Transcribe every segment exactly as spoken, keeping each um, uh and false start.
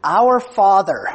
Our Father.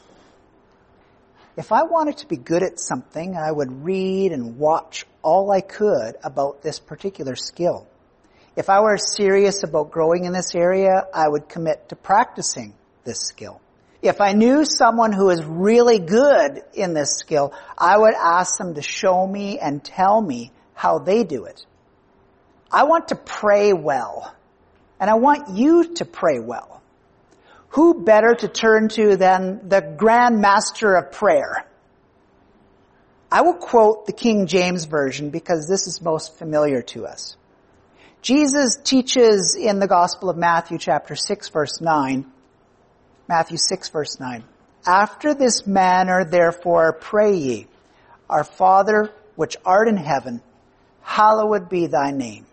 If I wanted to be good at something, I would read and watch all I could about this particular skill. If I were serious about growing in this area, I would commit to practicing this skill. If I knew someone who is really good in this skill, I would ask them to show me and tell me how they do it. I want to pray well, and I want you to pray well. Who better to turn to than the Grand Master of Prayer? I will quote the King James Version because this is most familiar to us. Jesus teaches in the Gospel of Matthew chapter six verse nine, Matthew six verse nine, "After this manner therefore pray ye, Our Father which art in heaven, hallowed be thy name."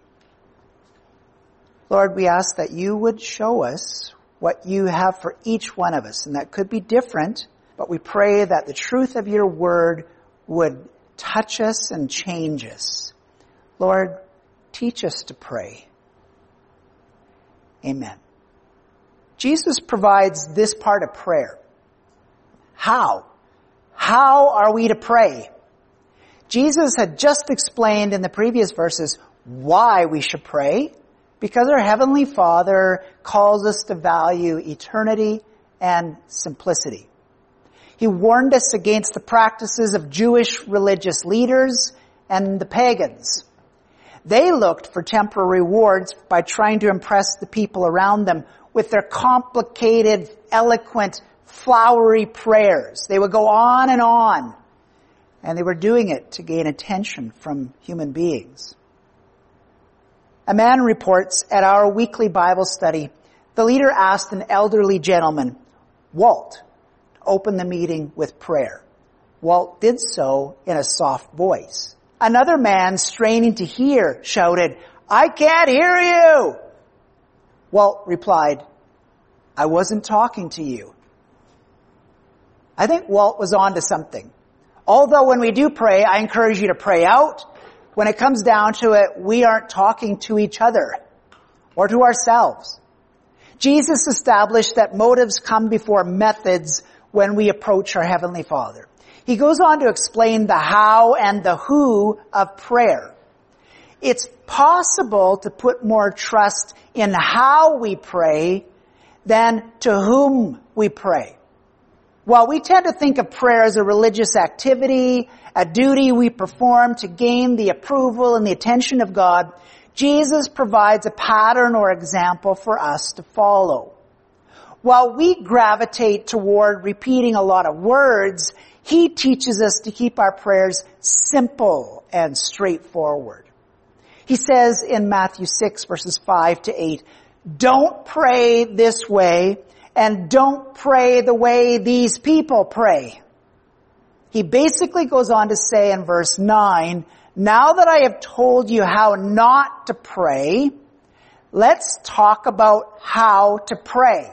Lord, we ask that you would show us what you have for each one of us, and that could be different, but we pray that the truth of your word would touch us and change us. Lord, teach us to pray. Amen. Jesus provides this part of prayer. How? How are we to pray? Jesus had just explained in the previous verses why we should pray. Because our Heavenly Father calls us to value eternity and simplicity. He warned us against the practices of Jewish religious leaders and the pagans. They looked for temporary rewards by trying to impress the people around them with their complicated, eloquent, flowery prayers. They would go on and on, and they were doing it to gain attention from human beings. A man reports at our weekly Bible study, the leader asked an elderly gentleman, Walt, to open the meeting with prayer. Walt did so in a soft voice. Another man, straining to hear, shouted, "I can't hear you!" Walt replied, "I wasn't talking to you." I think Walt was on to something. Although when we do pray, I encourage you to pray out, when it comes down to it, we aren't talking to each other or to ourselves. Jesus established that motives come before methods when we approach our Heavenly Father. He goes on to explain the how and the who of prayer. It's possible to put more trust in how we pray than to whom we pray. While we tend to think of prayer as a religious activity, a duty we perform to gain the approval and the attention of God, Jesus provides a pattern or example for us to follow. While we gravitate toward repeating a lot of words, he teaches us to keep our prayers simple and straightforward. He says in Matthew six verses five to eight, "Don't pray this way, and don't pray the way these people pray." He basically goes on to say in verse nine, "Now that I have told you how not to pray, let's talk about how to pray."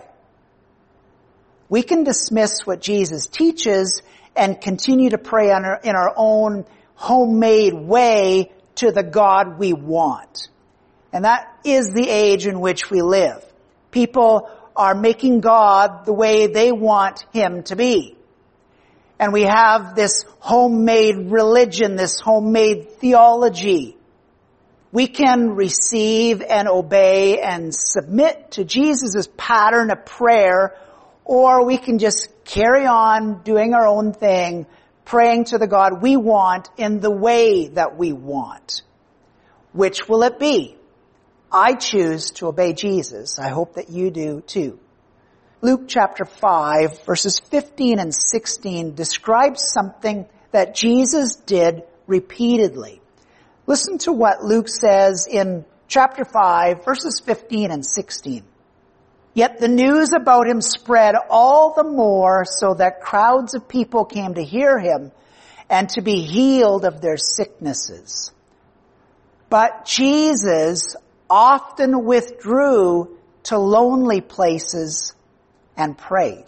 We can dismiss what Jesus teaches and continue to pray in our, in our own homemade way to the God we want. And that is the age in which we live. People are making God the way they want him to be. And we have this homemade religion, this homemade theology. We can receive and obey and submit to Jesus' pattern of prayer, or we can just carry on doing our own thing, praying to the God we want in the way that we want. Which will it be? I choose to obey Jesus. I hope that you do too. Luke chapter five, verses fifteen and sixteen describes something that Jesus did repeatedly. Listen to what Luke says in chapter five, verses fifteen and sixteen. "Yet the news about him spread all the more, so that crowds of people came to hear him and to be healed of their sicknesses. But Jesus often withdrew to lonely places and prayed."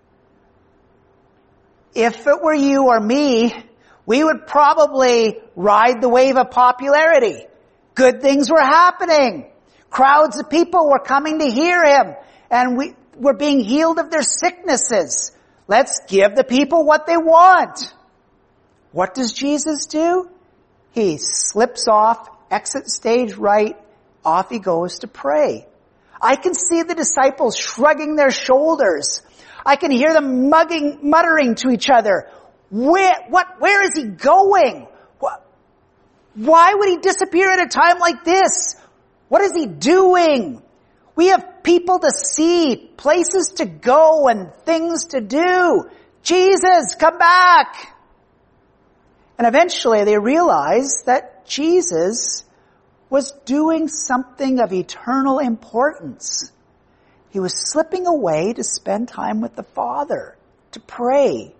If it were you or me, we would probably ride the wave of popularity. Good things were happening. Crowds of people were coming to hear him. and we, we're being healed of their sicknesses. Let's give the people what they want. What does Jesus do? He slips off, exits stage right, off he goes to pray. I can see the disciples shrugging their shoulders. I can hear them mugging, muttering to each other. Where, what, where is he going? What, why would he disappear at a time like this? What is he doing? We have people to see, places to go, and things to do. Jesus, come back! And eventually they realized that Jesus was doing something of eternal importance. He was slipping away to spend time with the Father, to pray.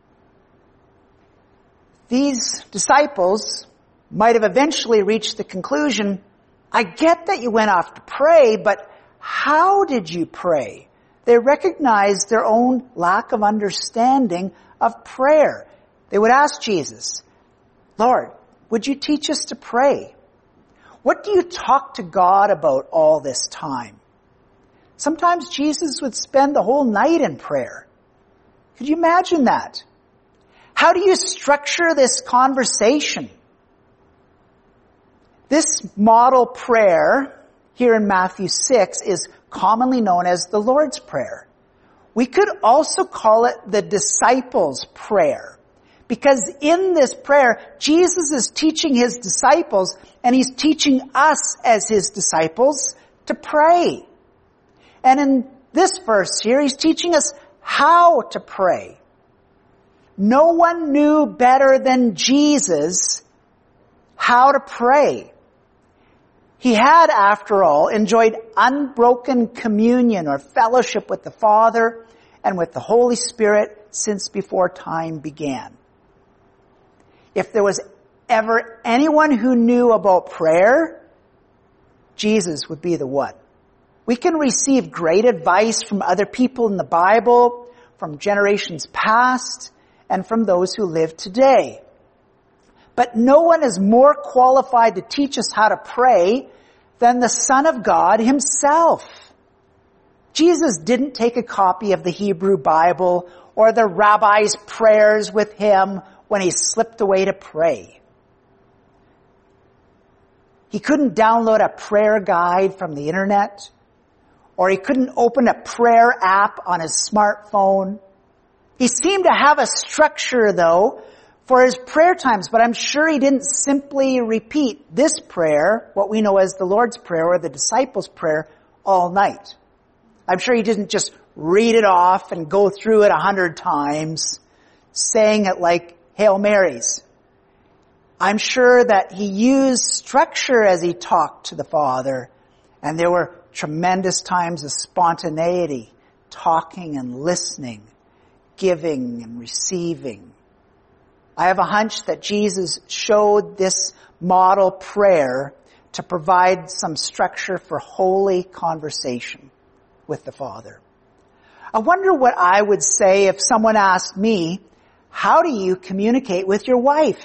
These disciples might have eventually reached the conclusion, I get that you went off to pray, but how did you pray? They recognized their own lack of understanding of prayer. They would ask Jesus, Lord, would you teach us to pray? What do you talk to God about all this time? Sometimes Jesus would spend the whole night in prayer. Could you imagine that? How do you structure this conversation? This model prayer here in Matthew six is commonly known as the Lord's Prayer. We could also call it the disciples' prayer. Because in this prayer, Jesus is teaching his disciples, and he's teaching us as his disciples to pray. And in this verse here, he's teaching us how to pray. No one knew better than Jesus how to pray. He had, after all, enjoyed unbroken communion or fellowship with the Father and with the Holy Spirit since before time began. If there was ever anyone who knew about prayer, Jesus would be the one. We can receive great advice from other people in the Bible, from generations past, and from those who live today. But no one is more qualified to teach us how to pray than the Son of God himself. Jesus didn't take a copy of the Hebrew Bible or the rabbi's prayers with him when he slipped away to pray. He couldn't download a prayer guide from the internet, or he couldn't open a prayer app on his smartphone. He seemed to have a structure, though, for his prayer times, but I'm sure he didn't simply repeat this prayer, what we know as the Lord's Prayer or the disciples' prayer, all night. I'm sure he didn't just read it off and go through it a hundred times, saying it like Hail Marys. I'm sure that he used structure as he talked to the Father, and there were tremendous times of spontaneity, talking and listening, giving and receiving. I have a hunch that Jesus showed this model prayer to provide some structure for holy conversation with the Father. I wonder what I would say if someone asked me, how do you communicate with your wife?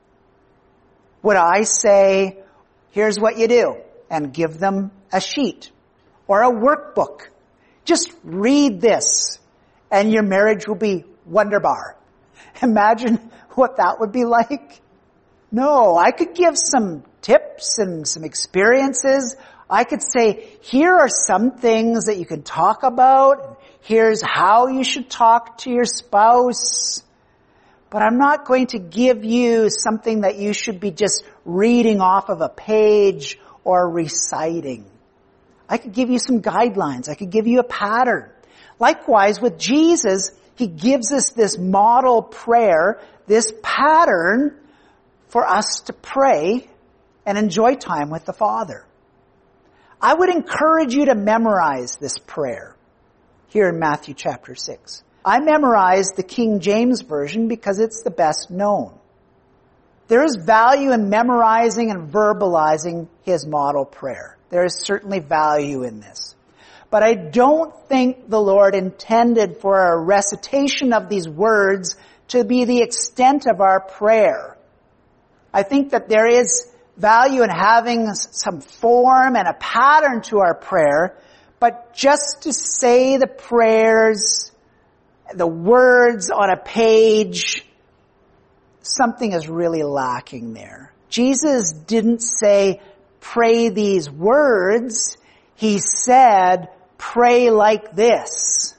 Would I say, here's what you do, and give them a sheet or a workbook? Just read this, and your marriage will be wunderbar. Imagine what that would be like. No, I could give some tips and some experiences. I could say, here are some things that you can talk about. Here's how you should talk to your spouse. But I'm not going to give you something that you should be just reading off of a page or reciting. I could give you some guidelines. I could give you a pattern. Likewise, with Jesus, he gives us this model prayer, this pattern for us to pray and enjoy time with the Father. I would encourage you to memorize this prayer here in Matthew chapter six. I memorized the King James Version because it's the best known. There is value in memorizing and verbalizing his model prayer. There is certainly value in this. But I don't think the Lord intended for a recitation of these words to be the extent of our prayer. I think that there is value in having some form and a pattern to our prayer, But just to say the prayers, the words on a page, something is really lacking there. Jesus didn't say, pray these words. He said, pray like this.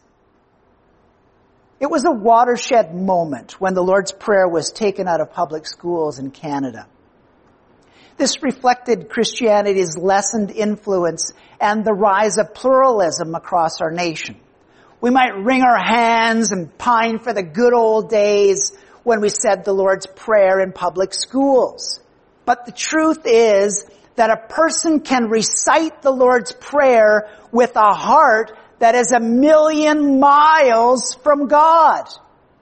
It was a watershed moment when the Lord's Prayer was taken out of public schools in Canada. This reflected Christianity's lessened influence and the rise of pluralism across our nation. We might wring our hands and pine for the good old days when we said the Lord's Prayer in public schools. But the truth is that a person can recite the Lord's Prayer with a heart that is a million miles from God.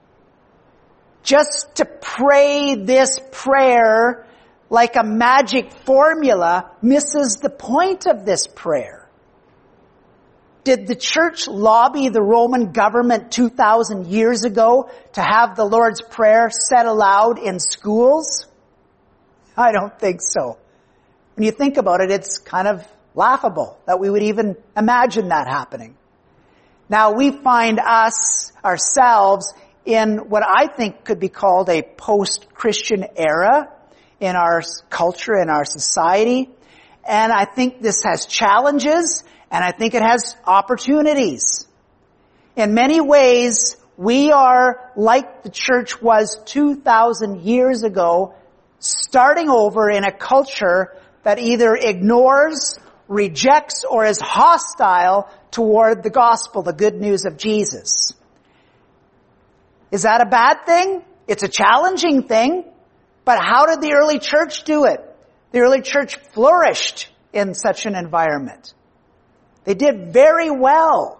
Just to pray this prayer like a magic formula misses the point of this prayer. Did the church lobby the Roman government two thousand years ago to have the Lord's Prayer said aloud in schools? I don't think so. When you think about it, it's kind of laughable that we would even imagine that happening. Now, we find us, ourselves, in what I think could be called a post-Christian era in our culture, in our society. And I think this has challenges, and I think it has opportunities. In many ways, we are like the church was two thousand years ago, starting over in a culture that either ignores, rejects, or is hostile toward the gospel, the good news of Jesus. Is that a bad thing? It's a challenging thing. But how did the early church do it? The early church flourished in such an environment. They did very well.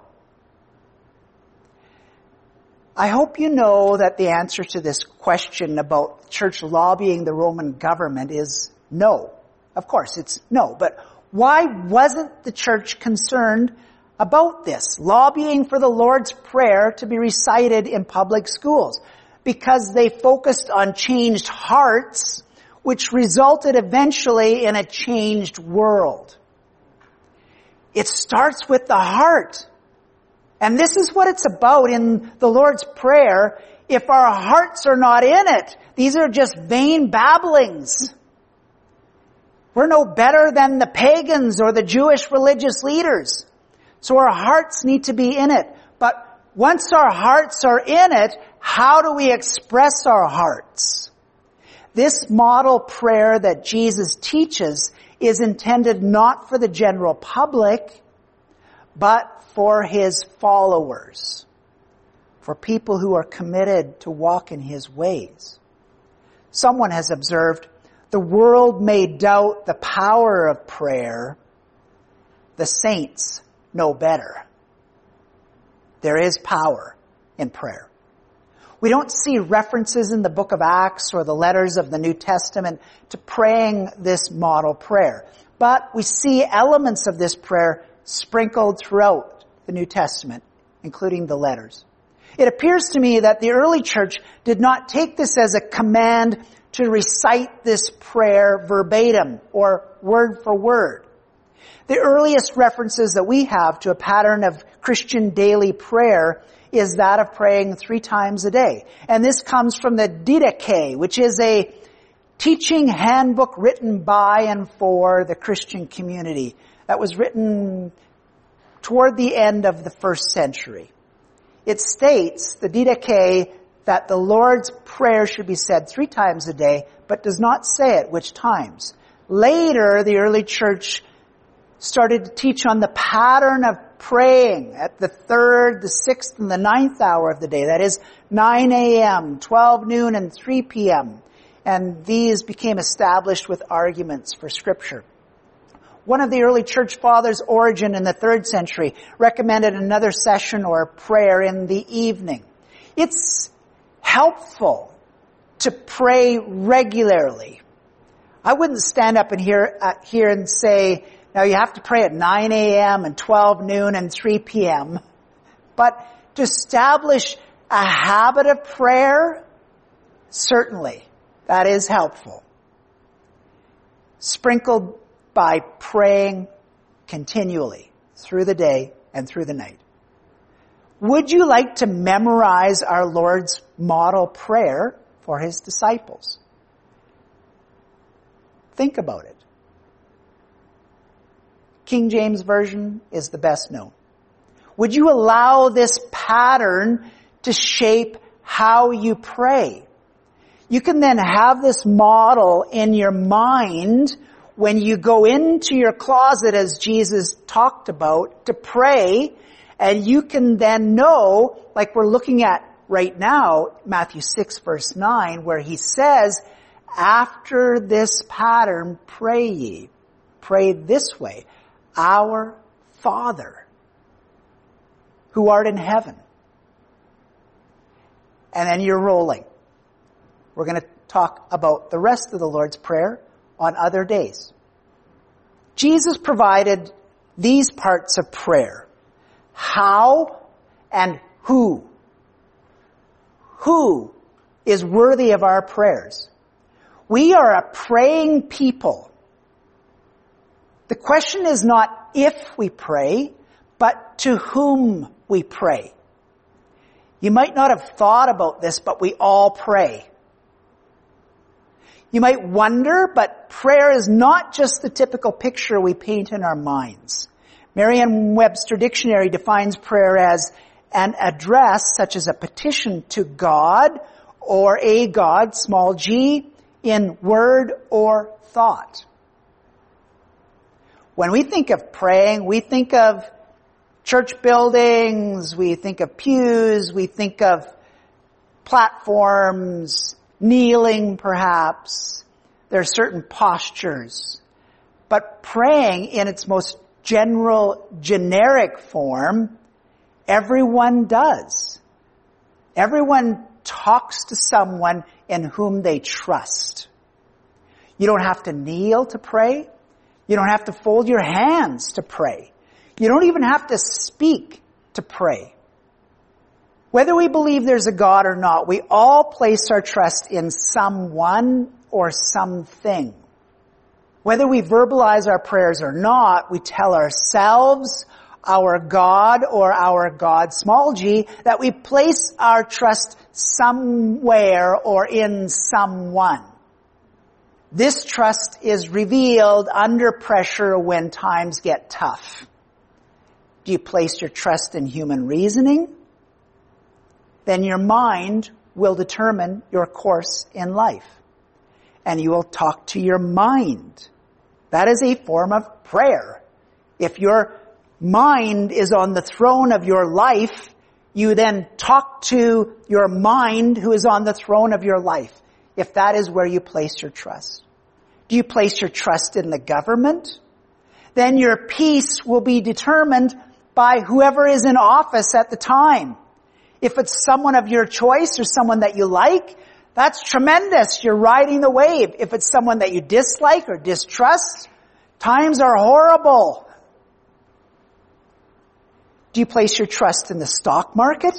I hope you know that the answer to this question about church lobbying the Roman government is no. Of course, it's no. But why wasn't the church concerned about this, lobbying for the Lord's Prayer to be recited in public schools? Because they focused on changed hearts, which resulted eventually in a changed world. It starts with the heart. And this is what it's about in the Lord's Prayer. If our hearts are not in it, these are just vain babblings. We're no better than the pagans or the Jewish religious leaders. So our hearts need to be in it. But once our hearts are in it, how do we express our hearts? This model prayer that Jesus teaches is intended not for the general public, but for his followers, for people who are committed to walk in his ways. Someone has observed, the world may doubt the power of prayer. The saints know better. There is power in prayer. We don't see references in the book of Acts or the letters of the New Testament to praying this model prayer. But we see elements of this prayer sprinkled throughout the New Testament, including the letters. It appears to me that the early church did not take this as a command to recite this prayer verbatim or word for word. The earliest references that we have to a pattern of Christian daily prayer is that of praying three times a day. And this comes from the Didache, which is a teaching handbook written by and for the Christian community that was written toward the end of the first century. It states, the Didache, that the Lord's Prayer should be said three times a day, but does not say at which times. Later, the early church started to teach on the pattern of praying at the third, the sixth, and the ninth hour of the day. That is nine a.m., twelve noon, and three p.m. And these became established with arguments for Scripture. One of the early church fathers, Origen, in the third century, recommended another session or prayer in the evening. It's helpful to pray regularly. I wouldn't stand up in here, uh, here and say, now you have to pray at nine a.m. and twelve noon and three p.m. But to establish a habit of prayer, certainly that is helpful. Sprinkled by praying continually through the day and through the night. Would you like to memorize our Lord's model prayer for his disciples? Think about it. King James Version is the best known. Would you allow this pattern to shape how you pray? You can then have this model in your mind when you go into your closet, as Jesus talked about, to pray, and you can then know, like we're looking at right now, Matthew six verse nine, where he says, after this pattern, pray ye. Pray this way, our Father, who art in heaven. And then you're rolling. We're going to talk about the rest of the Lord's Prayer on other days. Jesus provided these parts of prayer. How and who. Who is worthy of our prayers? We are a praying people. The question is not if we pray, but to whom we pray. You might not have thought about this, but we all pray. You might wonder, but prayer is not just the typical picture we paint in our minds. Merriam-Webster Dictionary defines prayer as an address, such as a petition to God or a God, small g, in word or thought. When we think of praying, we think of church buildings, we think of pews, we think of platforms, kneeling perhaps. There are certain postures. But praying in its most general, generic form, everyone does. Everyone talks to someone in whom they trust. You don't have to kneel to pray. You don't have to fold your hands to pray. You don't even have to speak to pray. Whether we believe there's a God or not, we all place our trust in someone or something. Whether we verbalize our prayers or not, we tell ourselves, our God or our God, small g, that we place our trust somewhere or in someone. This trust is revealed under pressure when times get tough. Do you place your trust in human reasoning? Then your mind will determine your course in life. And you will talk to your mind. That is a form of prayer. If your mind is on the throne of your life, you then talk to your mind who is on the throne of your life, if that is where you place your trust. Do you place your trust in the government? Then your peace will be determined by whoever is in office at the time. If it's someone of your choice or someone that you like, that's tremendous. You're riding the wave. If it's someone that you dislike or distrust, times are horrible. Do you place your trust in the stock market?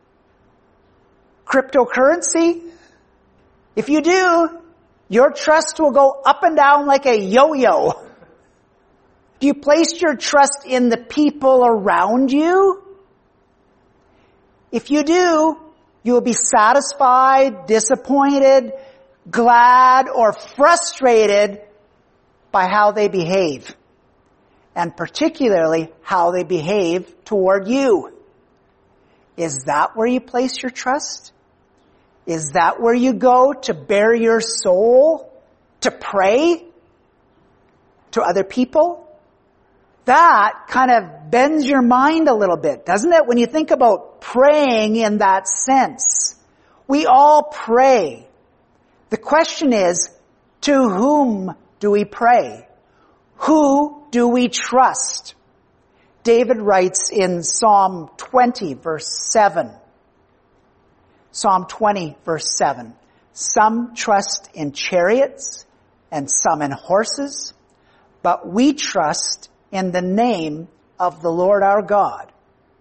Cryptocurrency? If you do, your trust will go up and down like a yo-yo. Do you place your trust in the people around you? If you do, you will be satisfied, disappointed, glad, or frustrated by how they behave. And particularly how they behave toward you. Is that where you place your trust? Is that where you go to bare your soul? To pray? To other people? That kind of bends your mind a little bit, doesn't it? When you think about praying in that sense. We all pray. The question is, to whom do we pray? Who do we trust? David writes in Psalm twenty, verse seven. Psalm twenty, verse seven. Some trust in chariots and some in horses, but we trust in the name of the Lord our God.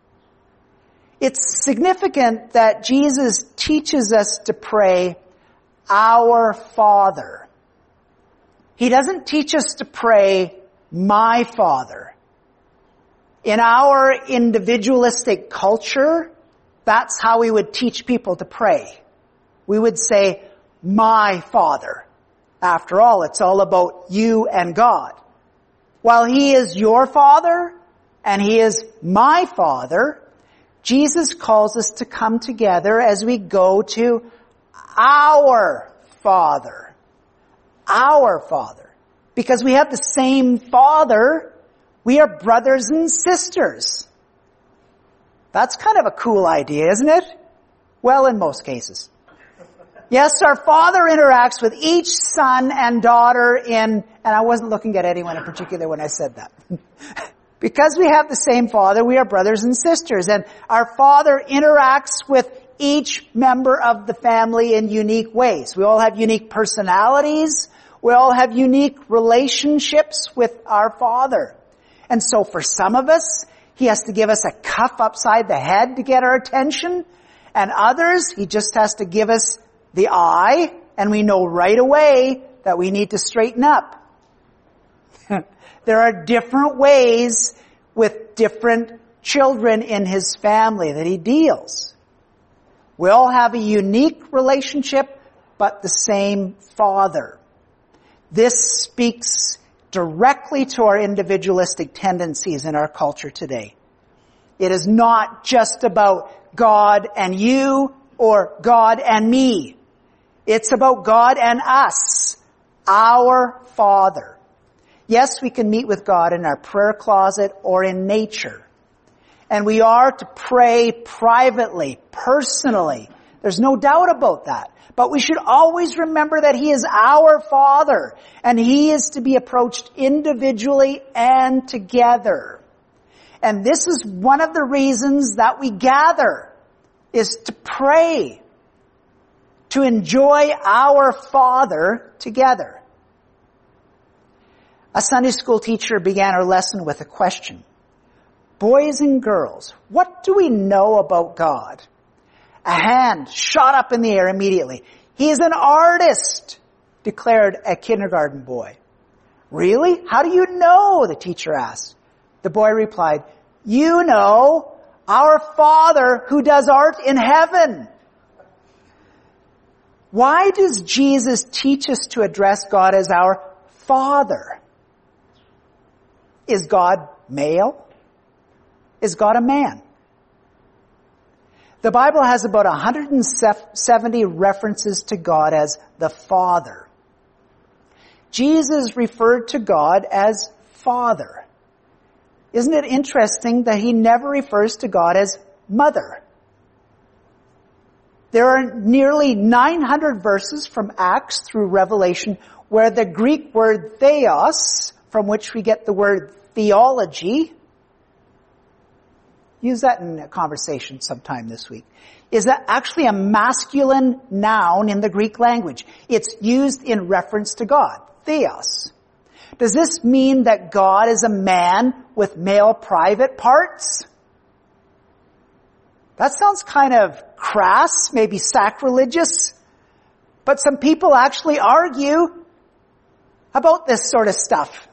It's significant that Jesus teaches us to pray, our Father. He doesn't teach us to pray, my Father. In our individualistic culture, that's how we would teach people to pray. We would say, my Father. After all, it's all about you and God. While He is your Father and He is my Father, Jesus calls us to come together as we go to our Father. Our Father. Because we have the same Father, we are brothers and sisters. That's kind of a cool idea, isn't it? Well, in most cases. Yes, our Father interacts with each son and daughter in, and I wasn't looking at anyone in particular when I said that. Because we have the same Father, we are brothers and sisters, and our Father interacts with each member of the family in unique ways. We all have unique personalities. We all have unique relationships with our Father. And so for some of us, He has to give us a cuff upside the head to get our attention, and others, He just has to give us the eye, and we know right away that we need to straighten up. There are different ways with different children in His family that He deals. We all have a unique relationship, but the same Father. This speaks directly to our individualistic tendencies in our culture today. It is not just about God and you or God and me. It's about God and us, our Father. Yes, we can meet with God in our prayer closet or in nature. And we are to pray privately, personally. There's no doubt about that. But we should always remember that He is our Father, and He is to be approached individually and together. And this is one of the reasons that we gather, is to pray, to enjoy our Father together. A Sunday school teacher began her lesson with a question. Boys and girls, what do we know about God? A hand shot up in the air immediately. He is an artist, declared a kindergarten boy. Really? How do you know? The teacher asked. The boy replied, you know, our Father who does art in heaven. Why does Jesus teach us to address God as our Father? Is God male? Is God a man? The Bible has about one hundred seventy references to God as the Father. Jesus referred to God as Father. Isn't it interesting that He never refers to God as Mother? There are nearly nine hundred verses from Acts through Revelation where the Greek word theos, from which we get the word theology, use that in a conversation sometime this week, is that actually a masculine noun in the Greek language. It's used in reference to God, theos. Does this mean that God is a man with male private parts? That sounds kind of crass, maybe sacrilegious, but some people actually argue about this sort of stuff.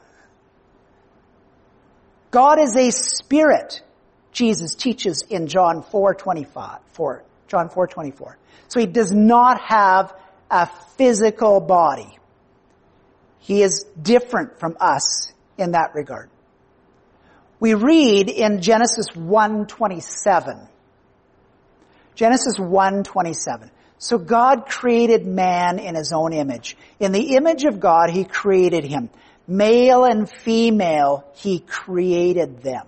God is a spirit, Jesus teaches in John four twenty-five, four, John four twenty-four. So He does not have a physical body. He is different from us in that regard. We read in Genesis one twenty-seven. Genesis one twenty-seven. So God created man in His own image. In the image of God, He created him. Male and female, He created them.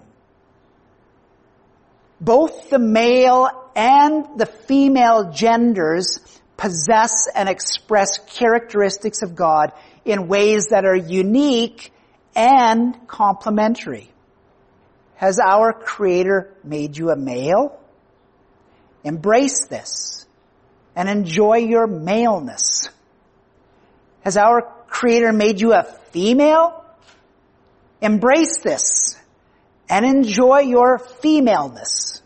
Both the male and the female genders possess and express characteristics of God in ways that are unique and complementary. Has our Creator made you a male? Embrace this and enjoy your maleness. Has our Creator made you a female? Embrace this and enjoy your femaleness.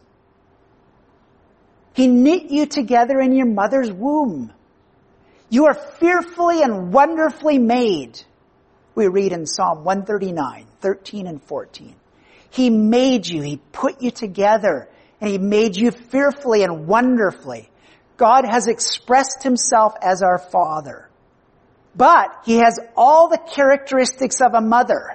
He knit you together in your mother's womb. You are fearfully and wonderfully made. We read in Psalm one thirty-nine, thirteen and fourteen. He made you. He put you together. And He made you fearfully and wonderfully. God has expressed Himself as our Father. But He has all the characteristics of a mother.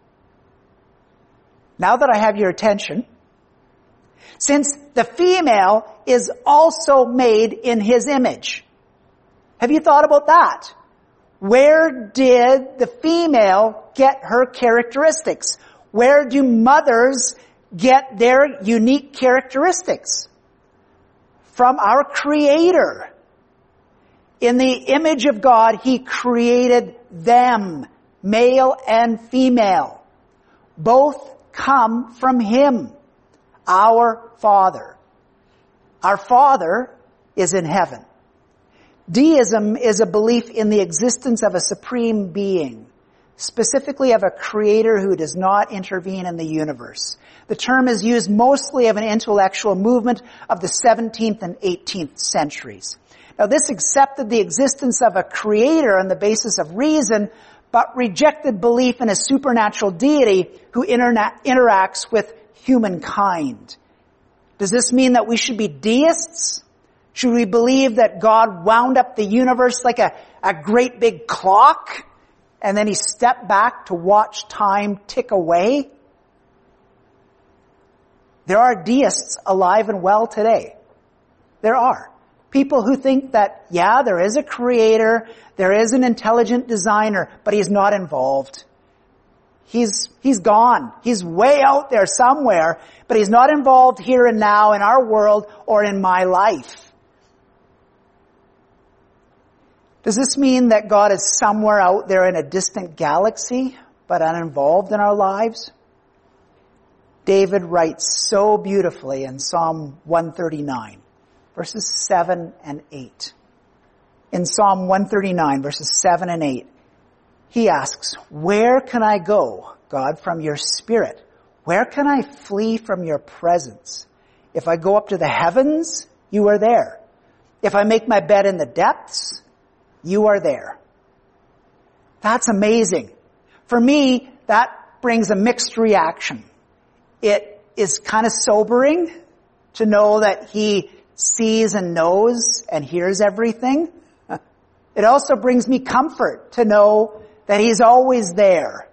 Now that I have your attention, since the female is also made in His image. Have you thought about that? Where did the female get her characteristics? Where do mothers get their unique characteristics? From our Creator. In the image of God, He created them, male and female. Both come from Him, our Father. Our Father is in heaven. Deism is a belief in the existence of a supreme being, specifically of a creator who does not intervene in the universe. The term is used mostly of an intellectual movement of the seventeenth and eighteenth centuries. Now, this accepted the existence of a creator on the basis of reason, but rejected belief in a supernatural deity who interna- interacts with humankind. Does this mean that we should be deists? Should we believe that God wound up the universe like a, a great big clock and then He stepped back to watch time tick away? There are deists alive and well today. There are. People who think that, yeah, there is a creator, there is an intelligent designer, but He's not involved. He's, he's gone. He's way out there somewhere, but He's not involved here and now in our world or in my life. Does this mean that God is somewhere out there in a distant galaxy, but uninvolved in our lives? David writes so beautifully in Psalm one thirty-nine, verses seven and eight. In Psalm one thirty-nine, verses seven and eight, he asks, "Where can I go, God, from your Spirit? Where can I flee from your presence? If I go up to the heavens, you are there. If I make my bed in the depths, you are there." That's amazing. For me, that brings a mixed reaction. It is kind of sobering to know that He sees and knows and hears everything. It also brings me comfort to know that He's always there.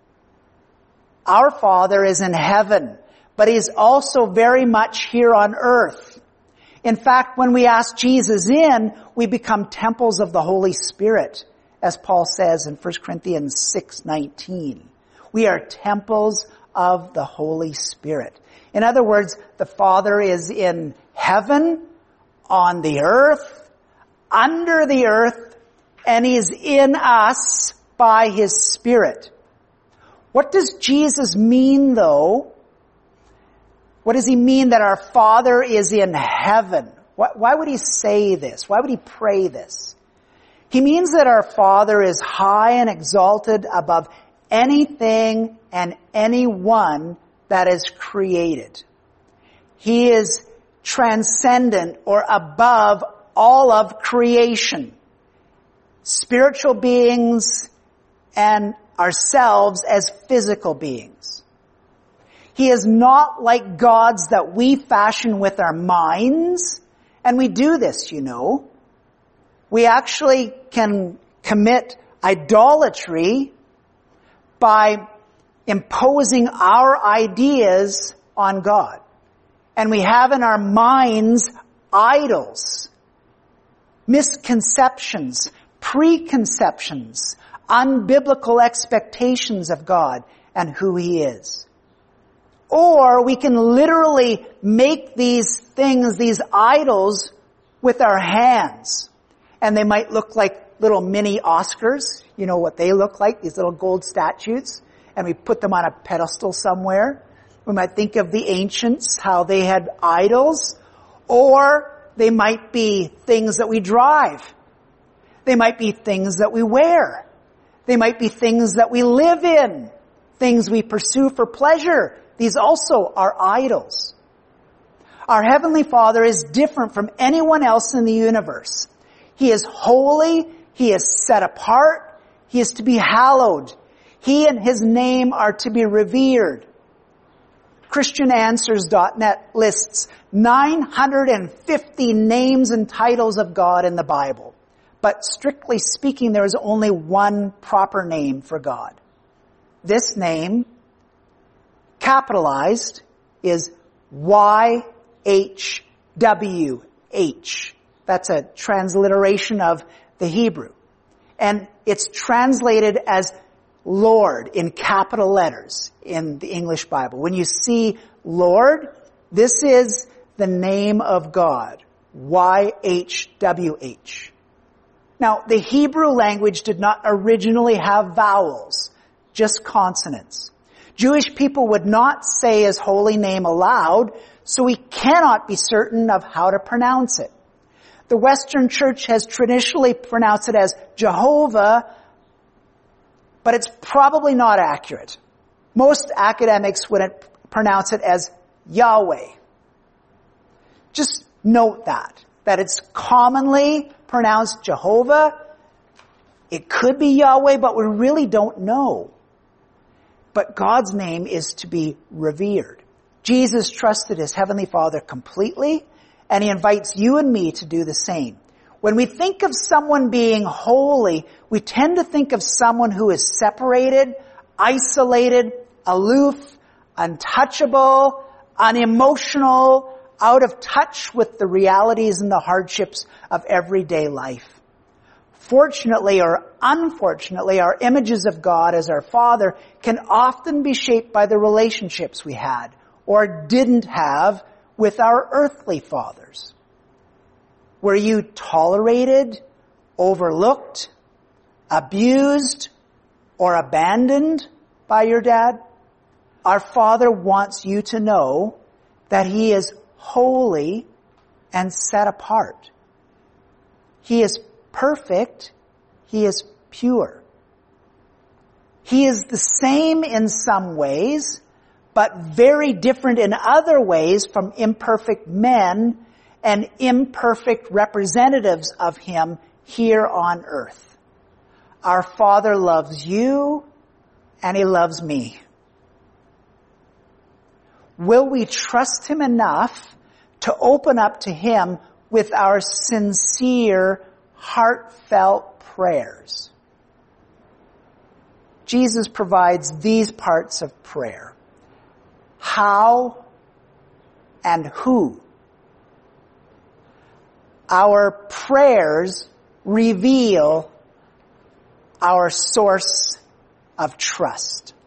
Our Father is in heaven, but He's also very much here on earth. In fact, when we ask Jesus in, we become temples of the Holy Spirit, as Paul says in First Corinthians six nineteen. We are temples of the Holy Spirit. In other words, the Father is in heaven, on the earth, under the earth, and He's in us by His Spirit. What does Jesus mean, though? What does He mean that our Father is in heaven? Why would He say this? Why would He pray this? He means that our Father is high and exalted above anything and anyone that is created. He is transcendent or above all of creation. Spiritual beings and ourselves as physical beings. He is not like gods that we fashion with our minds. And we do this, you know. We actually can commit idolatry by imposing our ideas on God. And we have in our minds idols, misconceptions, preconceptions, unbiblical expectations of God and who He is. Or we can literally make these things, these idols, with our hands. And they might look like little mini Oscars. You know what they look like, these little gold statues. And we put them on a pedestal somewhere. We might think of the ancients, how they had idols. Or they might be things that we drive. They might be things that we wear. They might be things that we live in. Things we pursue for pleasure. These also are idols. Our Heavenly Father is different from anyone else in the universe. He is holy. He is set apart. He is to be hallowed. He and His name are to be revered. Christian Answers dot net lists nine hundred fifty names and titles of God in the Bible. But strictly speaking, there is only one proper name for God. This name, capitalized, is Y H W H. That's a transliteration of the Hebrew. And it's translated as Lord in capital letters in the English Bible. When you see Lord, this is the name of God. Y H W H. Now, the Hebrew language did not originally have vowels, just consonants. Jewish people would not say his holy name aloud, so we cannot be certain of how to pronounce it. The Western Church has traditionally pronounced it as Jehovah, but it's probably not accurate. Most academics would pronounce it as Yahweh. Just note that, that it's commonly pronounced Jehovah. It could be Yahweh, but we really don't know. But God's name is to be revered. Jesus trusted his Heavenly Father completely, and he invites you and me to do the same. When we think of someone being holy, we tend to think of someone who is separated, isolated, aloof, untouchable, unemotional, out of touch with the realities and the hardships of everyday life. Fortunately or unfortunately, our images of God as our Father can often be shaped by the relationships we had or didn't have with our earthly fathers. Were you tolerated, overlooked, abused, or abandoned by your dad? Our Father wants you to know that he is holy and set apart. He is perfect. He is pure. He is the same in some ways, but very different in other ways from imperfect men and imperfect representatives of him here on earth. Our Father loves you, and he loves me. Will we trust him enough to open up to him with our sincere, heartfelt prayers? Jesus provides these parts of prayer. How and who. Our prayers reveal our source of trust.